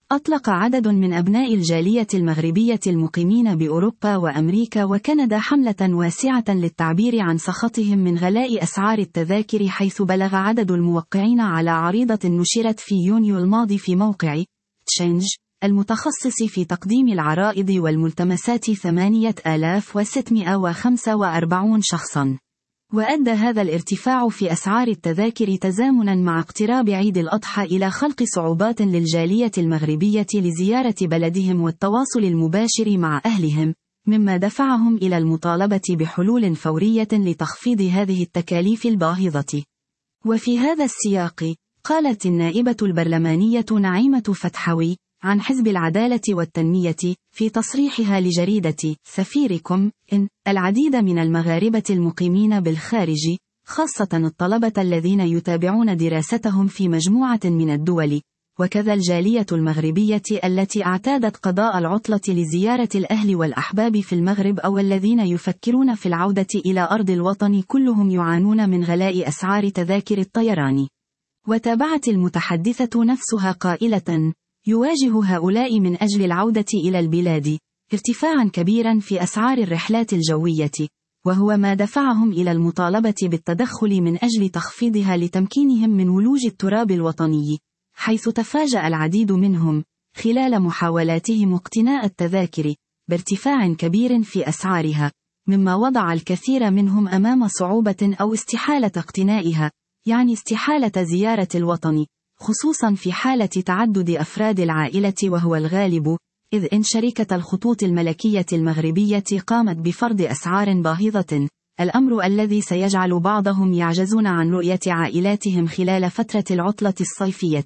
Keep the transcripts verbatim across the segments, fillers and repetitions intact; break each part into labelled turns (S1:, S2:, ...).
S1: أطلق عدد من أبناء الجالية المغربية المقيمين بأوروبا وأمريكا وكندا حملة واسعة للتعبير عن سخطهم من غلاء أسعار التذاكر، حيث بلغ عدد الموقعين على عريضة نشرت في يونيو الماضي في موقع تشينج المتخصص في تقديم العرائض والملتمسات ثمانية آلاف وستمائة وخمسة وأربعين شخصا. وأدى هذا الارتفاع في أسعار التذاكر تزامنا مع اقتراب عيد الأضحى إلى خلق صعوبات للجالية المغربية لزيارة بلدهم والتواصل المباشر مع أهلهم، مما دفعهم إلى المطالبة بحلول فورية لتخفيض هذه التكاليف الباهظة. وفي هذا السياق، قالت النائبة البرلمانية نعيمة فتحوي عن حزب العدالة والتنمية في تصريحها لجريدة سفيركم إن العديد من المغاربة المقيمين بالخارج، خاصة الطلبة الذين يتابعون دراستهم في مجموعة من الدول، وكذا الجالية المغربية التي اعتادت قضاء العطلة لزيارة الأهل والأحباب في المغرب أو الذين يفكرون في العودة إلى أرض الوطن، كلهم يعانون من غلاء أسعار تذاكر الطيران. وتابعت المتحدثة نفسها قائلة: يواجه هؤلاء من أجل العودة إلى البلاد ارتفاعا كبيرا في أسعار الرحلات الجوية، وهو ما دفعهم إلى المطالبة بالتدخل من أجل تخفيضها لتمكينهم من ولوج التراب الوطني، حيث تفاجأ العديد منهم خلال محاولاتهم اقتناء التذاكر بارتفاع كبير في أسعارها، مما وضع الكثير منهم أمام صعوبة أو استحالة اقتنائها، يعني استحالة زيارة الوطن، خصوصا في حالة تعدد أفراد العائلة وهو الغالب، إذ إن شركة الخطوط الملكية المغربية قامت بفرض أسعار باهظة، الأمر الذي سيجعل بعضهم يعجزون عن رؤية عائلاتهم خلال فترة العطلة الصيفية.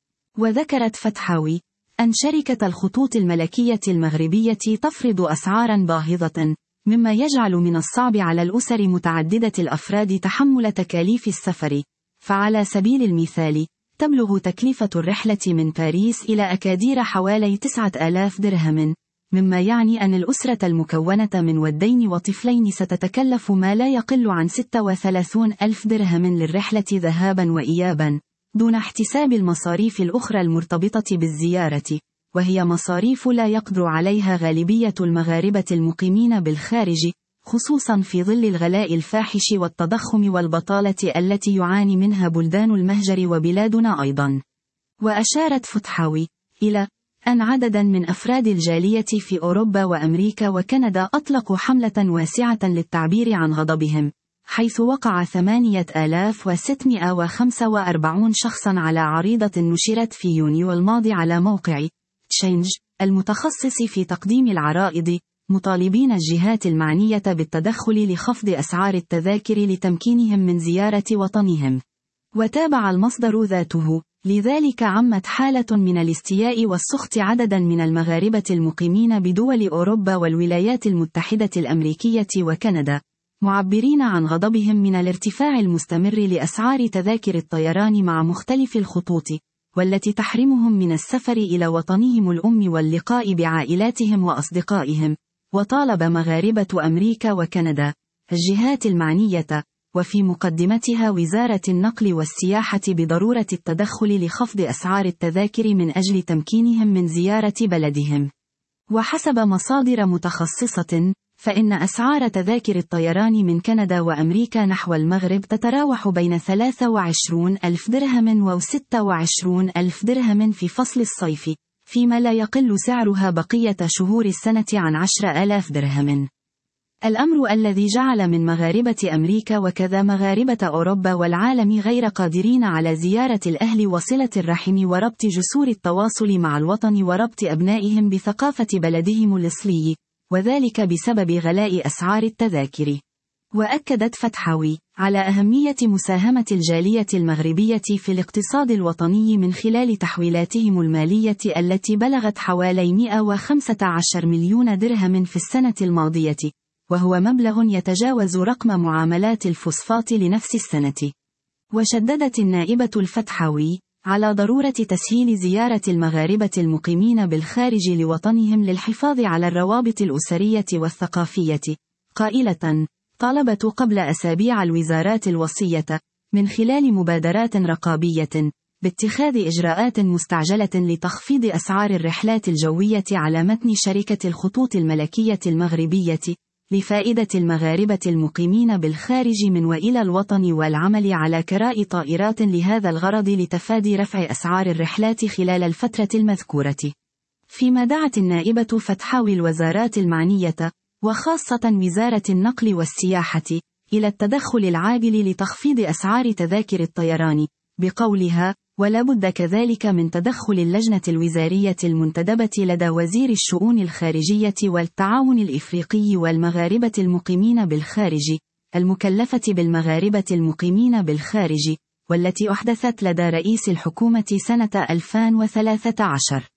S1: وذكرت فتحاوي أن شركة الخطوط الملكية المغربية تفرض أسعارا باهظة، مما يجعل من الصعب على الأسر متعددة الأفراد تحمل تكاليف السفر. فعلى سبيل المثال، تبلغ تكلفة الرحلة من باريس إلى أكادير حوالي تسعة آلاف درهم، مما يعني أن الأسرة المكونة من ولدين وطفلين ستتكلف ما لا يقل عن ستة وثلاثين ألف درهم للرحلة ذهابا وإيابا، دون احتساب المصاريف الأخرى المرتبطة بالزيارة، وهي مصاريف لا يقدر عليها غالبية المغاربة المقيمين بالخارج، خصوصا في ظل الغلاء الفاحش والتضخم والبطالة التي يعاني منها بلدان المهجر وبلادنا أيضا. وأشارت فتحاوي إلى أن عددا من أفراد الجالية في أوروبا وأمريكا وكندا أطلقوا حملة واسعة للتعبير عن غضبهم، حيث وقع ثمانية آلاف وستمائة وخمسة وأربعين شخصا على عريضة نشرت في يونيو الماضي على موقع تشينج المتخصص في تقديم العرائض، مطالبين الجهات المعنية بالتدخل لخفض أسعار التذاكر لتمكينهم من زيارة وطنهم. وتابع المصدر ذاته: لذلك عمت حالة من الاستياء والسخط عددا من المغاربة المقيمين بدول أوروبا والولايات المتحدة الأمريكية وكندا، معبرين عن غضبهم من الارتفاع المستمر لأسعار تذاكر الطيران مع مختلف الخطوط، والتي تحرمهم من السفر إلى وطنهم الأم واللقاء بعائلاتهم وأصدقائهم. وطالب مغاربة أمريكا وكندا الجهات المعنية، وفي مقدمتها وزارة النقل والسياحة، بضرورة التدخل لخفض أسعار التذاكر من أجل تمكينهم من زيارة بلدهم. وحسب مصادر متخصصة، فإن أسعار تذاكر الطيران من كندا وأمريكا نحو المغرب تتراوح بين ثلاثة وعشرين ألف درهم و ستة وعشرين ألف درهم في فصل الصيف، فيما لا يقل سعرها بقية شهور السنة عن عشرة آلاف درهم. الأمر الذي جعل من مغاربة أمريكا وكذا مغاربة أوروبا والعالم غير قادرين على زيارة الأهل وصلة الرحم وربط جسور التواصل مع الوطن وربط أبنائهم بثقافة بلدهم الأصلي، وذلك بسبب غلاء أسعار التذاكر. وأكدت فتحاوي على أهمية مساهمة الجالية المغربية في الاقتصاد الوطني من خلال تحويلاتهم المالية التي بلغت حوالي مئة وخمسة عشر مليون درهم في السنة الماضية، وهو مبلغ يتجاوز رقم معاملات الفوسفات لنفس السنة. وشددت النائبة الفتحاوي على ضرورة تسهيل زيارة المغاربة المقيمين بالخارج لوطنهم للحفاظ على الروابط الأسرية والثقافية، قائلة: طالبت قبل أسابيع الوزارات الوصية من خلال مبادرات رقابية باتخاذ إجراءات مستعجلة لتخفيض أسعار الرحلات الجوية على متن شركة الخطوط الملكية المغربية، لفائدة المغاربة المقيمين بالخارج من وإلى الوطن، والعمل على كراء طائرات لهذا الغرض لتفادي رفع أسعار الرحلات خلال الفترة المذكورة. فيما دعت النائبة فتحاوي الوزارات المعنية، وخاصة وزارة النقل والسياحة، إلى التدخل العاجل لتخفيض أسعار تذاكر الطيران، بقولها: ولا بد كذلك من تدخل اللجنة الوزارية المنتدبة لدى وزير الشؤون الخارجية والتعاون الإفريقي والمغاربة المقيمين بالخارج، المكلفة بالمغاربة المقيمين بالخارج، والتي أحدثت لدى رئيس الحكومة سنة ألفين وثلاثة عشر.